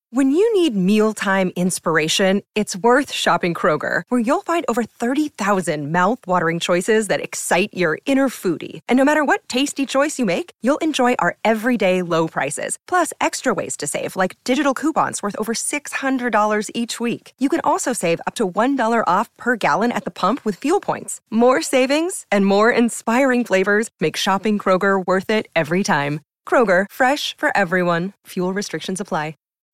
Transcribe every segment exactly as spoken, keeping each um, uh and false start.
When you need mealtime inspiration, it's worth shopping Kroger, where you'll find over thirty thousand mouth-watering choices that excite your inner foodie. And no matter what tasty choice you make, you'll enjoy our everyday low prices, plus extra ways to save, like digital coupons worth over six hundred dollars each week. You can also save up to one dollar off per gallon at the pump with fuel points. More savings and more inspiring flavors make shopping Kroger worth it every time. Kroger, fresh for everyone. Fuel restrictions apply.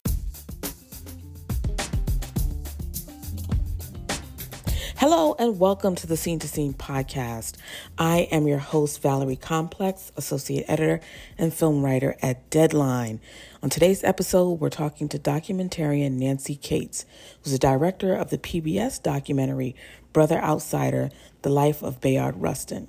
Hello and welcome to the Scene to Scene podcast. I am your host, Valerie Complex, Associate Editor and Film Writer at Deadline. On today's episode, we're talking to documentarian Nancy Cates, who's the director of the P B S documentary Brother Outsider, The Life of Bayard Rustin.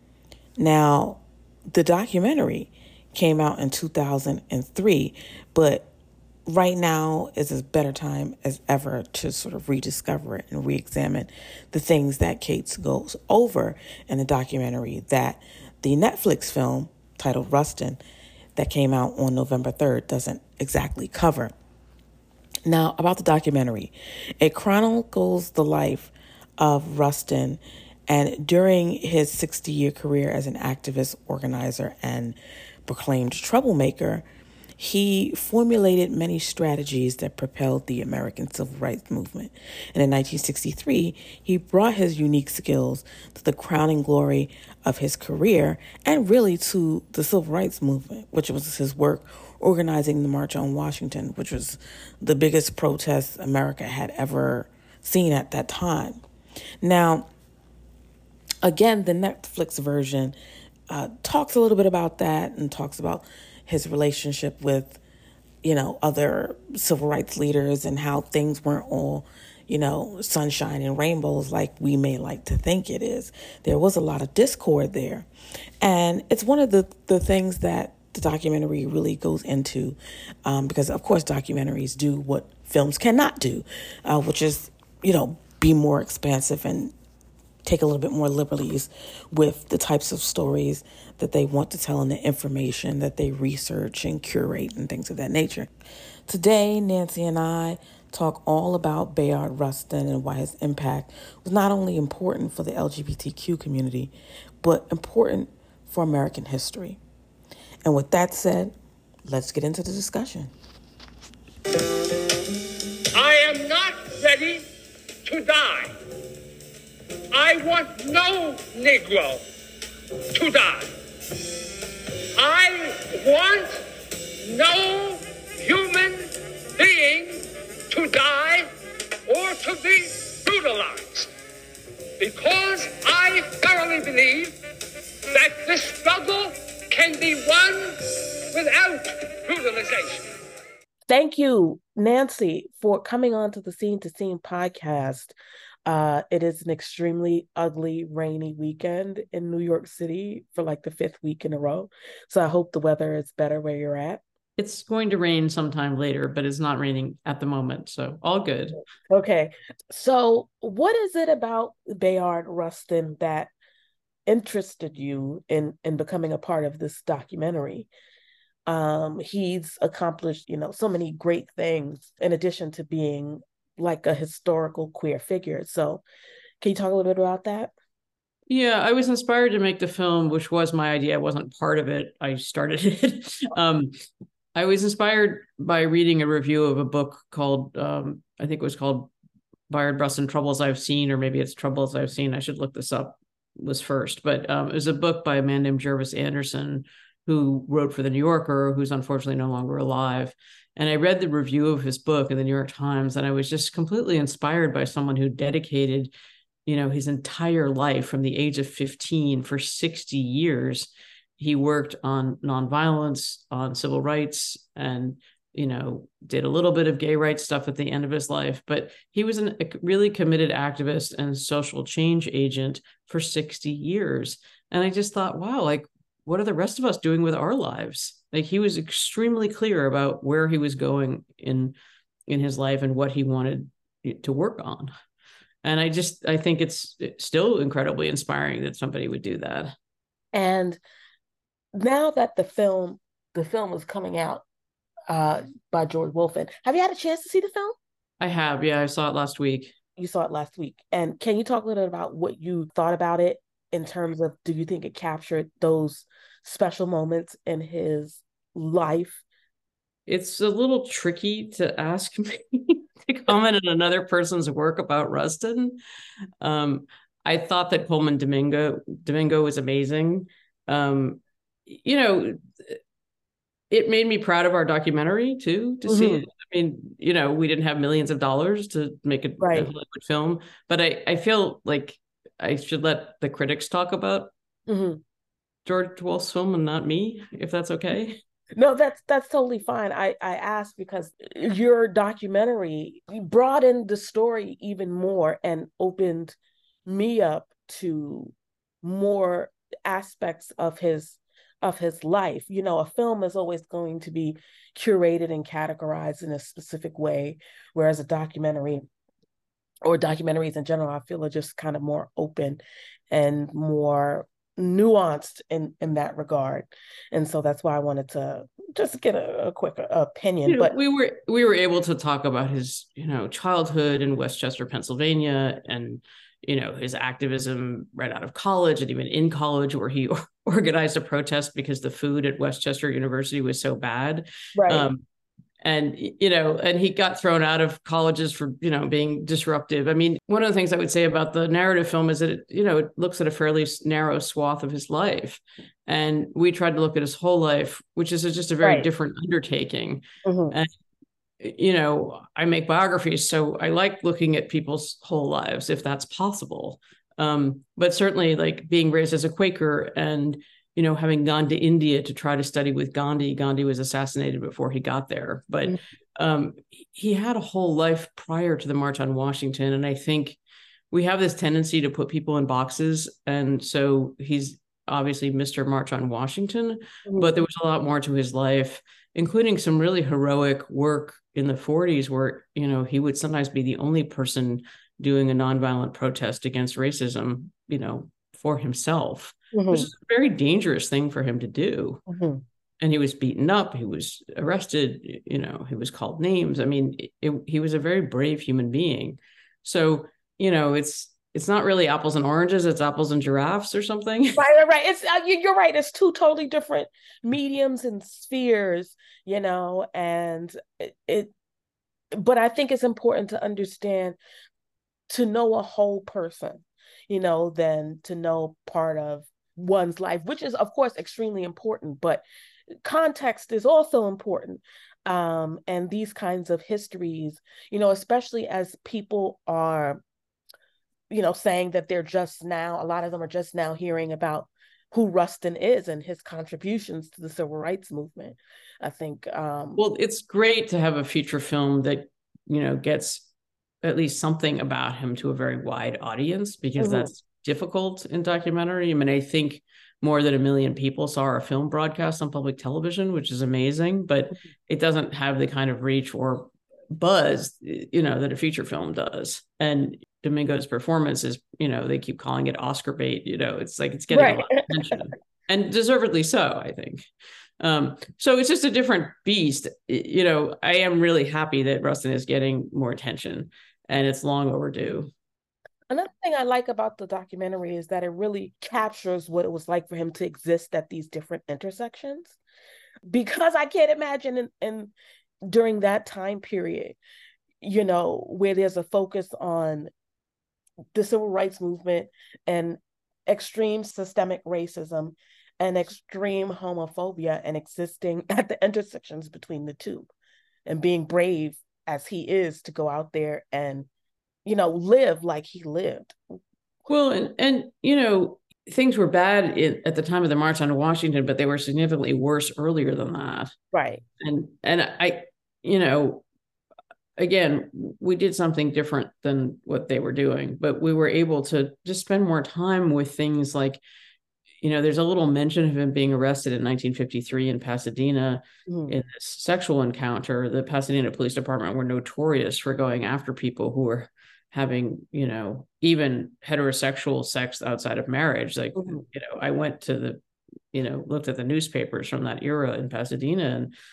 Now, the documentary came out in two thousand three, but right now is as better time as ever to sort of rediscover it and re-examine the things that Cates goes over in the documentary that the Netflix film titled Rustin that came out on November third doesn't exactly cover. Now, about the documentary, it chronicles the life of Rustin and during his sixty-year career as an activist, organizer, and proclaimed troublemaker, he formulated many strategies that propelled the American Civil Rights Movement. And in nineteen sixty-three, he brought his unique skills to the crowning glory of his career and really to the Civil Rights Movement, which was his work organizing the March on Washington, which was the biggest protest America had ever seen at that time. Now, again, the Netflix version uh, talks a little bit about that and talks about his relationship with, you know, other civil rights leaders and how things weren't all, you know, sunshine and rainbows like we may like to think it is. There was a lot of discord there. And it's one of the, the things that the documentary really goes into um, because, of course, documentaries do what films cannot do, uh, which is, you know, be more expansive and take a little bit more liberties with the types of stories that they want to tell and the information that they research and curate and things of that nature. Today, Nancy and I talk all about Bayard Rustin and why his impact was not only important for the L G B T Q community, but important for American history. And with that said, let's get into the discussion. I am not ready to die. I want no Negro to die. I want no human being to die or to be brutalized, because I thoroughly believe that this struggle can be won without brutalization. Thank you, Nancy, for coming on to the Scene to Scene podcast. Uh, it is an extremely ugly, rainy weekend in New York City for like the fifth week in a row. So I hope the weather is better where you're at. It's going to rain sometime later, but it's not raining at the moment. So all good. Okay. So what is it about Bayard Rustin that interested you in, in becoming a part of this documentary? Um, he's accomplished, you know, so many great things in addition to being like a historical queer figure. So can you talk a little bit about that? Yeah, I was inspired to make the film, which was my idea. I wasn't part of it. I started it. um, I was inspired by reading a review of a book called, um, I think it was called Bayard Rustin, Troubles I've Seen, or maybe it's Troubles I've Seen. I should look this up, was first. But um, it was a book by a man named Jervis Anderson, who wrote for The New Yorker, who's unfortunately no longer alive. And I read the review of his book in the New York Times, and I was just completely inspired by someone who dedicated, you know, his entire life from the age of fifteen for sixty years. He worked on nonviolence, on civil rights, and, you know, did a little bit of gay rights stuff at the end of his life. But he was an, a really committed activist and social change agent for sixty years. And I just thought, wow, like, what are the rest of us doing with our lives? Like, he was extremely clear about where he was going in in his life and what he wanted to work on. And I just, I think it's, it's still incredibly inspiring that somebody would do that. And now that the film, the film is coming out, uh, by George Wolfen. Have you had a chance to see the film? I have, yeah, I saw it last week. You saw it last week. And can you talk a little bit about what you thought about it in terms of, do you think it captured those special moments in his life? It's a little tricky to ask me to comment on another person's work about Rustin. Um, I thought that Colman Domingo Domingo was amazing. Um, you know, it made me proud of our documentary too, to mm-hmm. see it. I mean, you know, we didn't have millions of dollars to make a, right. a Hollywood film, but I, I feel like I should let the critics talk about mm-hmm. George Wolf's film and not me, if that's okay. No, that's that's totally fine. I, I asked because your documentary broadened the story even more and opened me up to more aspects of his of his life. You know, a film is always going to be curated and categorized in a specific way, whereas a documentary or documentaries in general, I feel, are just kind of more open and more nuanced in in that regard. And so that's why I wanted to just get a, a quick opinion. You know, but we were we were able to talk about his, you know, childhood in Westchester, Pennsylvania, and, you know, his activism right out of college, and even in college, where he organized a protest because the food at Westchester University was so bad. Right. Um, And, you know, and he got thrown out of colleges for, you know, being disruptive. I mean, one of the things I would say about the narrative film is that, it, you know, it looks at a fairly narrow swath of his life. And we tried to look at his whole life, which is just a very right. different undertaking. Mm-hmm. And, you know, I make biographies, so I like looking at people's whole lives, if that's possible. Um, but certainly, like, being raised as a Quaker and, you know, having gone to India to try to study with Gandhi. Gandhi was assassinated before he got there, but um, he had a whole life prior to the March on Washington. And I think we have this tendency to put people in boxes. And so he's obviously Mister March on Washington, mm-hmm. but there was a lot more to his life, including some really heroic work in the forties where, you know, he would sometimes be the only person doing a nonviolent protest against racism, you know, for himself. Mm-hmm. Which is a very dangerous thing for him to do. Mm-hmm. And he was beaten up. He was arrested. You know, he was called names. I mean, it, it, he was a very brave human being. So, you know, it's it's not really apples and oranges. It's apples and giraffes or something. Right, right, right. It's uh, you're right. It's two totally different mediums and spheres, you know, and it, it. But I think it's important to understand, to know a whole person, you know, than to know part of one's life, which is, of course, extremely important, but context is also important. Um, and these kinds of histories, you know, especially as people are, you know, saying that they're just now, a lot of them are just now hearing about who Rustin is and his contributions to the civil rights movement. I think. Um, well, it's great to have a feature film that, you know, gets at least something about him to a very wide audience, because mm-hmm. that's difficult in documentary. I mean, I think more than a million people saw our film broadcast on public television, which is amazing, but it doesn't have the kind of reach or buzz, you know, that a feature film does. And Domingo's performance is, you know, they keep calling it Oscar bait, you know, it's like, it's getting right. a lot of attention, and deservedly so, I think. Um, so it's just a different beast. You know, I am really happy that Rustin is getting more attention, and it's long overdue. Another thing I like about the documentary is that it really captures what it was like for him to exist at these different intersections, because I can't imagine in, in during that time period, you know, where there's a focus on the civil rights movement and extreme systemic racism and extreme homophobia, and existing at the intersections between the two, and being brave as he is to go out there and, you know, live like he lived. Well, and, and you know, things were bad in, at the time of the March on Washington, but they were significantly worse earlier than that. Right. And, and I, you know, again, we did something different than what they were doing, but we were able to just spend more time with things like, you know, there's a little mention of him being arrested in nineteen fifty-three in Pasadena mm. in this sexual encounter. The Pasadena Police Department were notorious for going after people who were having, you know, even heterosexual sex outside of marriage. Like, mm-hmm. you know, I went to the, you know, looked at the newspapers from that era in Pasadena, and,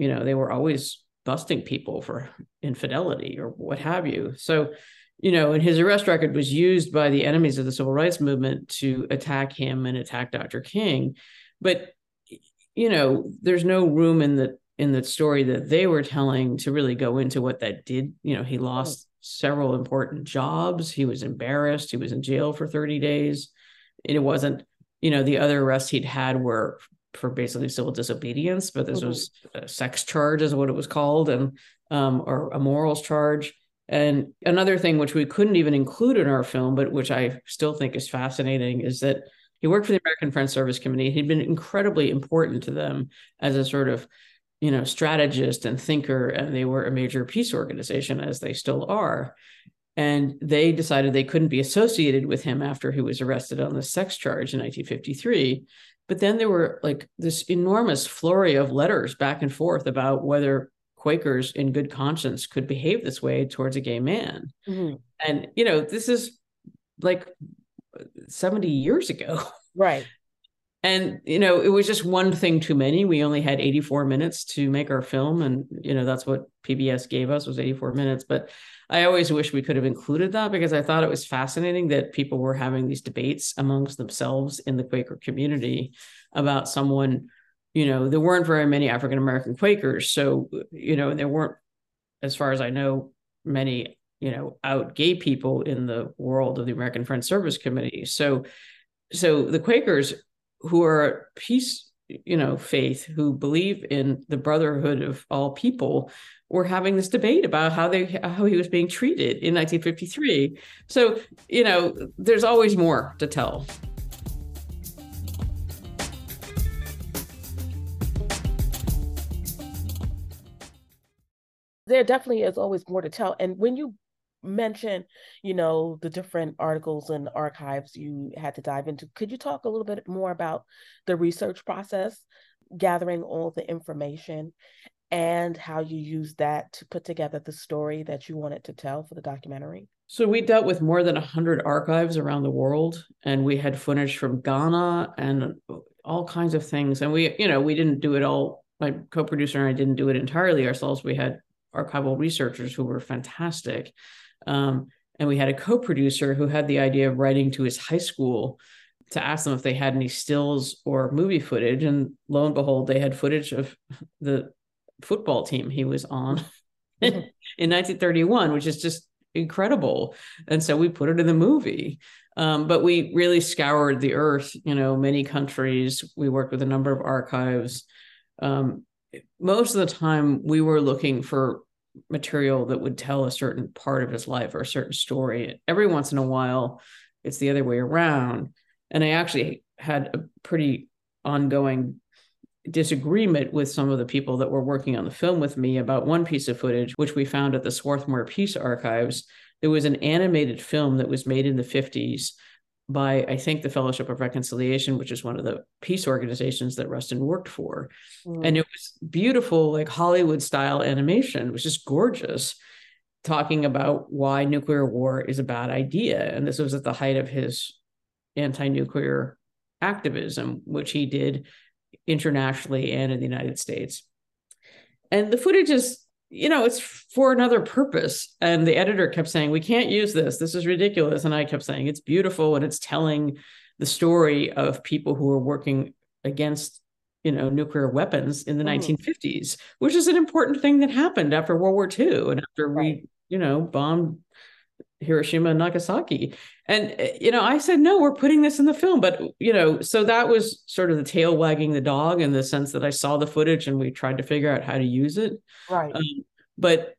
you know, they were always busting people for infidelity or what have you. So, you know, and his arrest record was used by the enemies of the civil rights movement to attack him and attack Doctor King. But, you know, there's no room in the in the story that they were telling to really go into what that did. You know, he lost several important jobs. He was embarrassed. He was in jail for thirty days. It wasn't, you know, the other arrests he'd had were for basically civil disobedience, but this mm-hmm. was a sex charge is what it was called, and um, or a morals charge. And another thing which we couldn't even include in our film, but which I still think is fascinating, is that he worked for the American Friends Service Committee. He'd been incredibly important to them as a sort of, you know, strategist and thinker, and they were a major peace organization, as they still are. And they decided they couldn't be associated with him after he was arrested on the sex charge in nineteen fifty-three. But then there were like this enormous flurry of letters back and forth about whether Quakers in good conscience could behave this way towards a gay man. Mm-hmm. And, you know, this is like seventy years ago. Right. And, you know, it was just one thing too many. We only had eighty-four minutes to make our film. And, you know, that's what P B S gave us, was eighty-four minutes. But I always wish we could have included that, because I thought it was fascinating that people were having these debates amongst themselves in the Quaker community about someone, you know, there weren't very many African-American Quakers. So, you know, there weren't, as far as I know, many, you know, out gay people in the world of the American Friends Service Committee. So, so the Quakers, who are a peace, you know, faith, who believe in the brotherhood of all people, were having this debate about how they how he was being treated in nineteen fifty-three. So, you know, there's always more to tell. There definitely is always more to tell. And when you mention, you know, the different articles and archives you had to dive into, could you talk a little bit more about the research process, gathering all the information, and how you used that to put together the story that you wanted to tell for the documentary? So we dealt with more than one hundred archives around the world, and we had footage from Ghana and all kinds of things. And we, you know, we didn't do it all. My co-producer and I didn't do it entirely ourselves. We had archival researchers who were fantastic. Um, and we had a co-producer who had the idea of writing to his high school to ask them if they had any stills or movie footage. And lo and behold, they had footage of the football team he was on in nineteen thirty-one, which is just incredible. And so we put it in the movie. Um, but we really scoured the earth, you know, many countries. We worked with a number of archives. Um, most of the time we were looking for material that would tell a certain part of his life or a certain story. Every once in a while, it's the other way around. And I actually had a pretty ongoing disagreement with some of the people that were working on the film with me about one piece of footage, which we found at the Swarthmore Peace Archives. There was an animated film that was made in the fifties by, I think, the Fellowship of Reconciliation, which is one of the peace organizations that Rustin worked for. Mm. And it was beautiful, like Hollywood style animation. It was just gorgeous, talking about why nuclear war is a bad idea. And this was at the height of his anti-nuclear activism, which he did internationally and in the United States. And the footage is, you know, it's for another purpose. And the editor kept saying, we can't use this. This is ridiculous. And I kept saying, it's beautiful. And it's telling the story of people who were working against, you know, nuclear weapons in the mm. nineteen fifties, which is an important thing that happened after World War Two and after right. we, you know, bombed Hiroshima and Nagasaki. And, you know, I said, no, we're putting this in the film. But, you know, so that was sort of the tail wagging the dog, in the sense that I saw the footage and we tried to figure out how to use it. Right. Um, but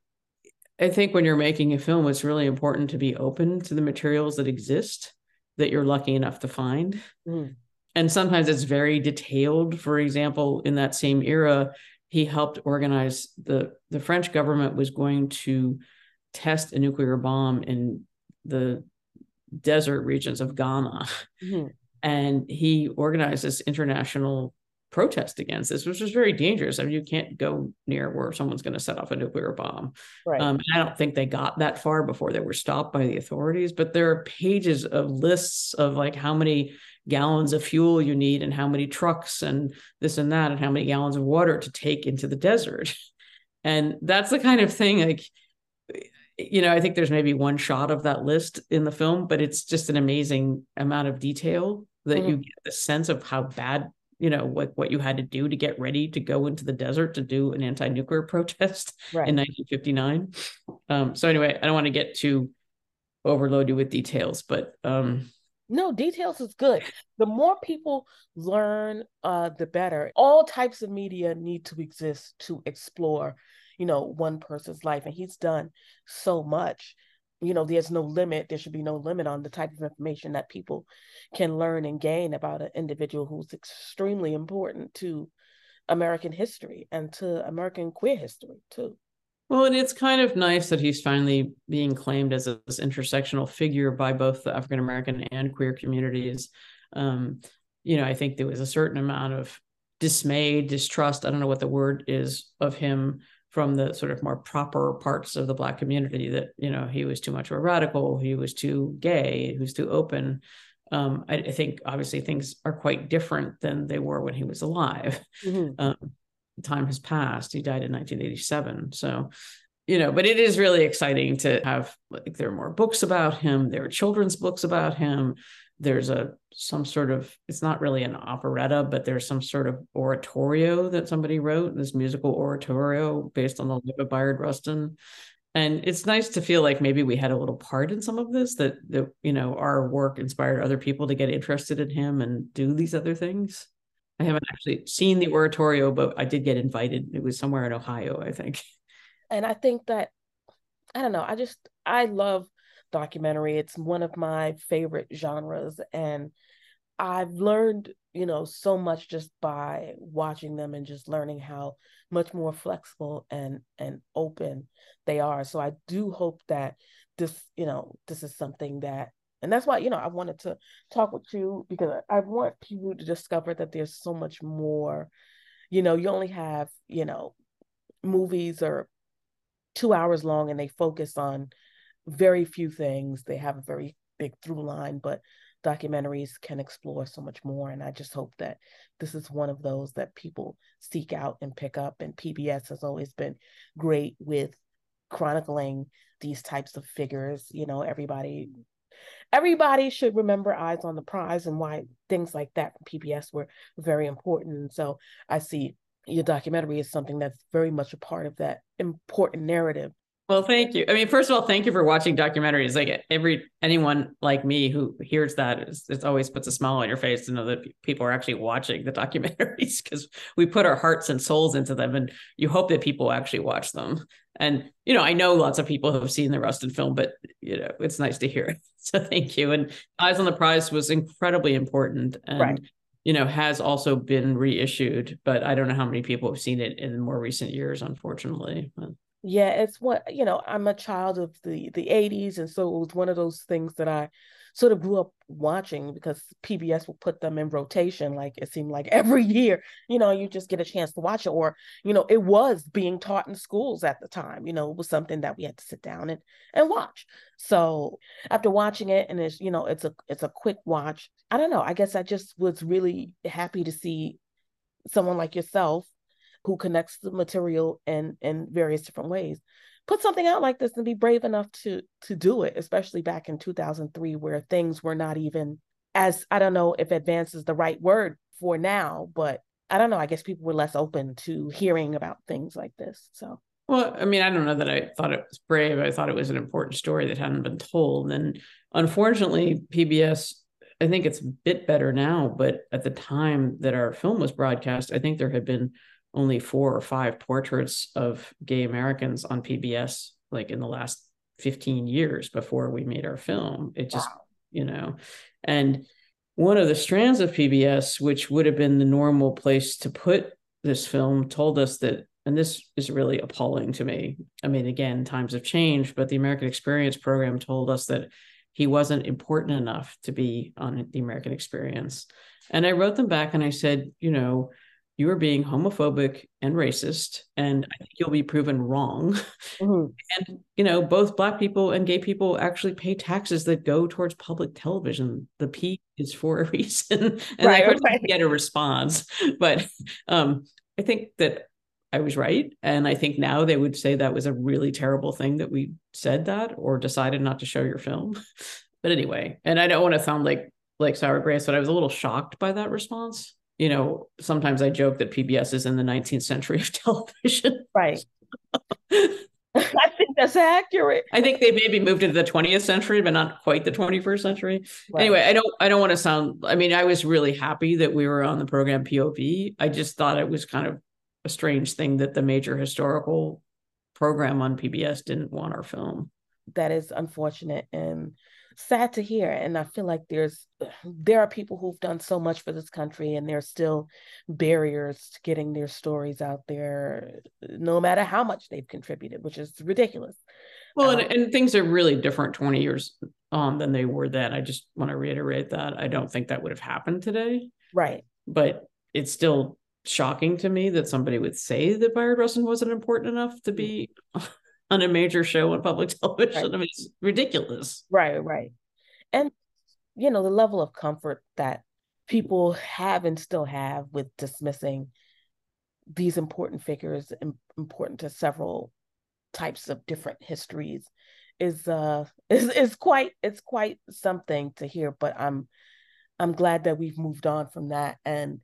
I think when you're making a film, it's really important to be open to the materials that exist that you're lucky enough to find. Mm. And sometimes it's very detailed. For example, in that same era, he helped organize the, the French government was going to test a nuclear bomb in the desert regions of Ghana. Mm-hmm. And he organized this international protest against this, which was very dangerous. I mean, you can't go near where someone's going to set off a nuclear bomb. Right. Um, I don't think they got that far before they were stopped by the authorities, but there are pages of lists of like how many gallons of fuel you need and how many trucks and this and that and how many gallons of water to take into the desert. And that's the kind of thing, like, you know, I think there's maybe one shot of that list in the film, but it's just an amazing amount of detail that mm-hmm. you get the sense of how bad, you know, what, what you had to do to get ready to go into the desert to do an anti-nuclear protest right. in nineteen fifty-nine. Um, so anyway, I don't want to get too overload you with details, but um, no, details is good. The more people learn, uh, the better. All types of media need to exist to explore, you know, one person's life. And he's done so much. You know, there's no limit. There should be no limit on the type of information that people can learn and gain about an individual who's extremely important to American history and to American queer history, too. Well, and it's kind of nice that he's finally being claimed as a, this intersectional figure by both the African-American and queer communities. Um, you know, I think there was a certain amount of dismay, distrust, I don't know what the word is, of him from the sort of more proper parts of the Black community that, you know, he was too much of a radical, he was too gay, he was too open. Um, I, I think obviously things are quite different than they were when he was alive. Mm-hmm. Um, time has passed. He died in nineteen eighty-seven. So, you know, but it is really exciting to have, like, there are more books about him. There are children's books about him. There's a, some sort of, it's not really an operetta, but there's some sort of oratorio that somebody wrote, this musical oratorio based on the life of Bayard Rustin. And it's nice to feel like maybe we had a little part in some of this, that, that, you know, our work inspired other people to get interested in him and do these other things. I haven't actually seen the oratorio, but I did get invited. It was somewhere in Ohio, I think. And I think that, I don't know, I just, I love documentary. It's one of my favorite genres. And I've learned, you know, so much just by watching them and just learning how much more flexible and, and open they are. So I do hope that this, you know, this is something that, and that's why, you know, I wanted to talk with you, because I want people to discover that there's so much more. You know, you only have, you know, movies are two hours long and they focus on very few things. They have a very big through line, but documentaries can explore so much more. And I just hope that this is one of those that people seek out and pick up. And P B S has always been great with chronicling these types of figures. You know, everybody... Everybody should remember Eyes on the Prize and why things like that from P B S were very important. And so I see your documentary as something that's very much a part of that important narrative. Well, thank you. I mean, first of all, thank you for watching documentaries. Like, every anyone like me who hears that, it's, it always puts a smile on your face to know that people are actually watching the documentaries, because we put our hearts and souls into them, and you hope that people actually watch them. And, you know, I know lots of people have seen the Rustin film, but, you know, it's nice to hear it. So thank you. And Eyes on the Prize was incredibly important, and, right. you know, has also been reissued, but I don't know how many people have seen it in more recent years, unfortunately. But... Yeah, it's what, you know, I'm a child of the, the eighties. And so it was one of those things that I sort of grew up watching, because P B S will put them in rotation. Like, it seemed like every year, you know, you just get a chance to watch it. Or, you know, it was being taught in schools at the time. You know, it was something that we had to sit down and, and watch. So after watching it, and it's, you know, it's a, it's a quick watch. I don't know. I guess I just was really happy to see someone like yourself, who connects the material in, in various different ways, put something out like this and be brave enough to to do it, especially back in two thousand three, where things were not even as, I don't know if advanced is the right word for now, but I don't know, I guess people were less open to hearing about things like this. So, well, I mean, I don't know that I thought it was brave. I thought it was an important story that hadn't been told. And unfortunately, P B S, I think it's a bit better now, but at the time that our film was broadcast, I think there had been only four or five portraits of gay Americans on P B S, like in the last fifteen years before we made our film. It just, wow. you know, and one of the strands of P B S, which would have been the normal place to put this film, told us that, and this is really appalling to me. I mean, again, times have changed, but the American Experience program told us that he wasn't important enough to be on the American Experience. And I wrote them back and I said, you know, you are being homophobic and racist, and I think you'll be proven wrong. Mm-hmm. And, you know, both Black people and gay people actually pay taxes that go towards public television. The P is for a reason. And right, I right. get a response. But um, I think that I was right. And I think now they would say that was a really terrible thing that we said that or decided not to show your film. But anyway, and I don't want to sound like like sour grapes, but I was a little shocked by that response. You know, sometimes I joke that P B S is in the nineteenth century of television. Right. I think that's accurate. I think they maybe moved into the twentieth century, but not quite the twenty-first century. Right. Anyway, I don't I don't want to sound, I mean, I was really happy that we were on the program P O V. I just thought it was kind of a strange thing that the major historical program on P B S didn't want our film. That is unfortunate and sad to hear. And I feel like there's there are people who've done so much for this country, and there's still barriers to getting their stories out there, no matter how much they've contributed, which is ridiculous. Well, um, and, and things are really different twenty years on than they were then. I just want to reiterate that. I don't think that would have happened today. Right. But it's still shocking to me that somebody would say that Bayard Rustin wasn't important enough to be on a major show on public television. Right. I mean, it's ridiculous. Right, right. And, you know, the level of comfort that people have and still have with dismissing these important figures, important to several types of different histories, is uh is, is quite it's quite something to hear. But I'm I'm glad that we've moved on from that, and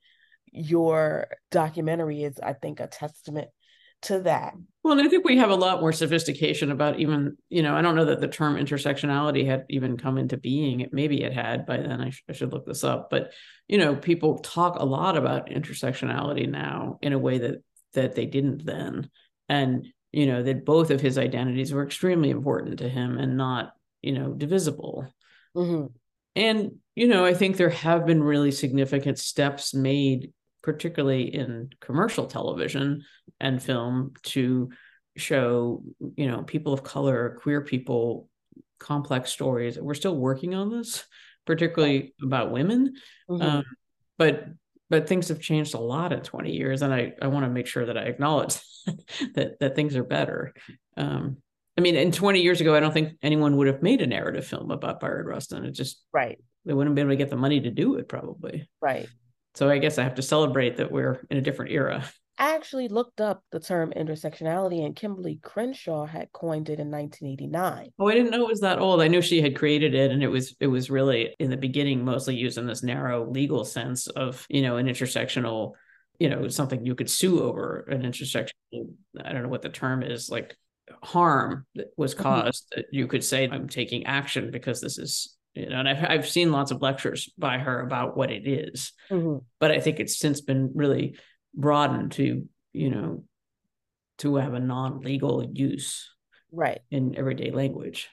your documentary is, I think, a testament to that. Well, and I think we have a lot more sophistication about even, you know, I don't know that the term intersectionality had even come into being. It, maybe it had by then. I, sh- I should look this up. But, you know, people talk a lot about intersectionality now in a way that that they didn't then. And, you know, that both of his identities were extremely important to him and not, you know, divisible. Mm-hmm. And, you know, I think there have been really significant steps made, particularly in commercial television and film, to show, you know, people of color, queer people, complex stories. We're still working on this, particularly about women. Mm-hmm. Um, but but things have changed a lot in twenty years. And I, I want to make sure that I acknowledge that, that things are better. Um, I mean, in twenty years ago, I don't think anyone would have made a narrative film about Bayard Rustin. It just, right. They wouldn't be able to get the money to do it, probably. Right. So I guess I have to celebrate that we're in a different era. I actually looked up the term intersectionality, and Kimberly Crenshaw had coined it in nineteen eighty-nine. Oh, I didn't know it was that old. I knew she had created it, and it was it was really in the beginning mostly used in this narrow legal sense of, you know, an intersectional, you know, something you could sue over, an intersectional, I don't know what the term is, like harm that was caused. Mm-hmm. That you could say, I'm taking action because this is, you know, and I've, I've seen lots of lectures by her about what it is, mm-hmm. but I think it's since been really broadened to, you know, to have a non-legal use, right, in everyday language.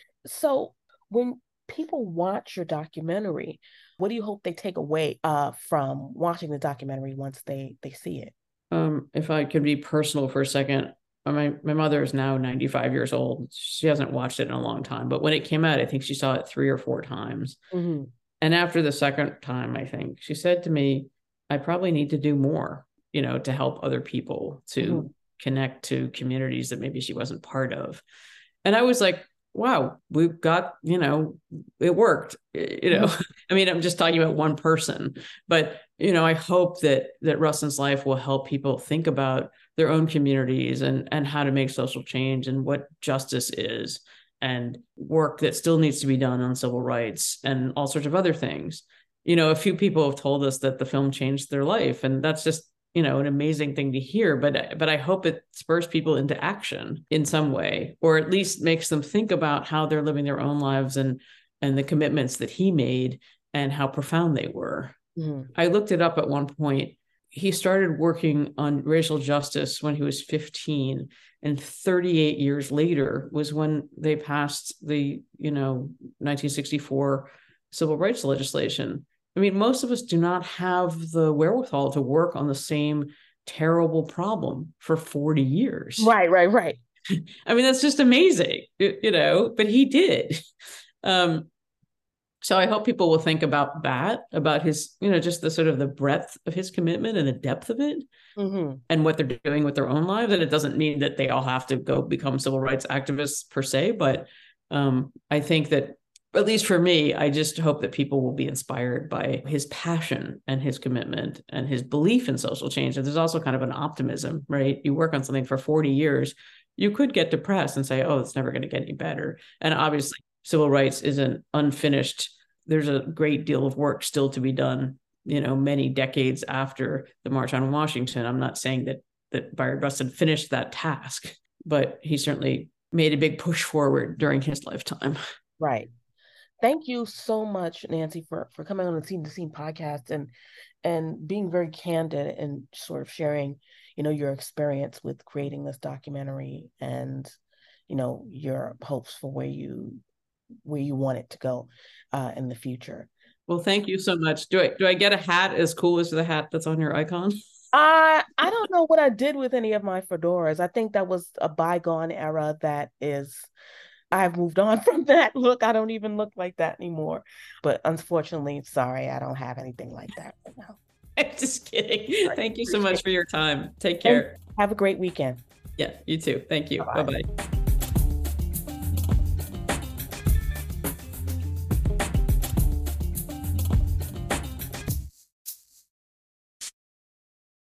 So when people watch your documentary, what do you hope they take away uh, from watching the documentary once they, they see it? Um, if I could be personal for a second, my, my mother is now ninety-five years old. She hasn't watched it in a long time, but when it came out, I think she saw it three or four times. Mm-hmm. And after the second time, I think she said to me, I probably need to do more, you know, to help other people, to mm-hmm. connect to communities that maybe she wasn't part of. And I was like, wow, we've got, you know, it worked, you know, mm-hmm. I mean, I'm just talking about one person, but, you know, I hope that, that Rustin's life will help people think about their own communities and, and how to make social change and what justice is, and work that still needs to be done on civil rights and all sorts of other things. You know, a few people have told us that the film changed their life, and that's just, you know, an amazing thing to hear, but, but I hope it spurs people into action in some way, or at least makes them think about how they're living their own lives and, and the commitments that he made and how profound they were. Mm-hmm. I looked it up at one point. He started working on racial justice when he was fifteen, and thirty-eight years later was when they passed the, you know, nineteen sixty-four civil rights legislation. I mean, most of us do not have the wherewithal to work on the same terrible problem for forty years. Right, right, right. I mean, that's just amazing, you know, but he did. Um, So I hope people will think about that, about his, you know, just the sort of the breadth of his commitment and the depth of it, mm-hmm. and what they're doing with their own lives. And it doesn't mean that they all have to go become civil rights activists per se, but um, I think that, at least for me, I just hope that people will be inspired by his passion and his commitment and his belief in social change. And there's also kind of an optimism, right? You work on something for forty years, you could get depressed and say, oh, it's never going to get any better. And obviously, civil rights isn't unfinished. There's a great deal of work still to be done, you know, many decades after the March on Washington. I'm not saying that that Bayard Rustin finished that task, but he certainly made a big push forward during his lifetime. Right. Thank you so much, Nancy, for, for coming on the Scene to Scene podcast and and being very candid and sort of sharing, you know, your experience with creating this documentary and, you know, your hopes for where you where you want it to go uh, in the future. Well, thank you so much. Do I do I get a hat as cool as the hat that's on your icon? Uh, I don't know what I did with any of my fedoras. I think that was a bygone era that is, I've moved on from that look. I don't even look like that anymore. But unfortunately, sorry, I don't have anything like that right now. I'm just kidding. Right. Thank you so much for your time. Take care. And have a great weekend. Yeah, you too. Thank you. Bye-bye. Bye-bye.